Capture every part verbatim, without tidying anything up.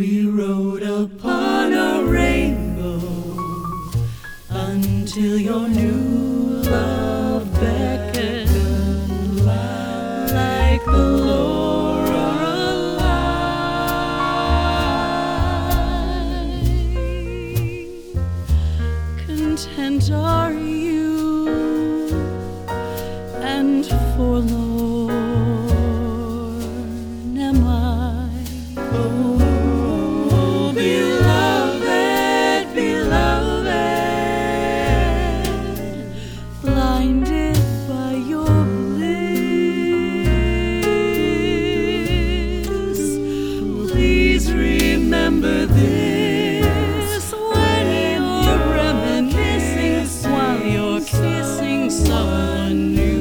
We rode upon a rainbow until your new love beckoned like the Lorelei. Content are you and forlorn am I. Oh, beloved, beloved, blinded by your bliss. Please remember this when you're reminiscing while you're kissing someone new.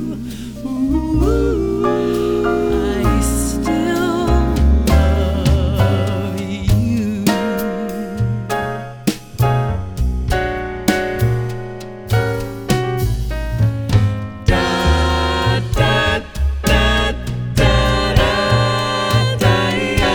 Ooh, I still love you. Da da da da da da ya.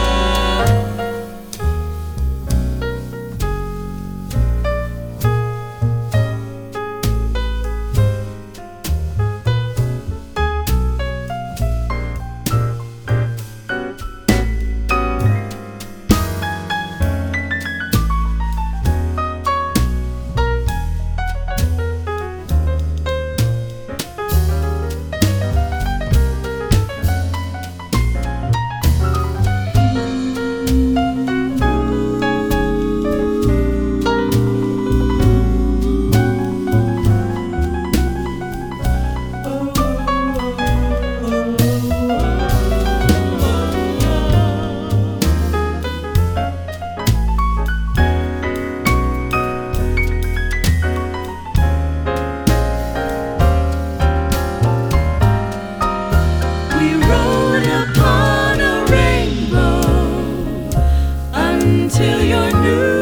We rode upon a rainbow until your new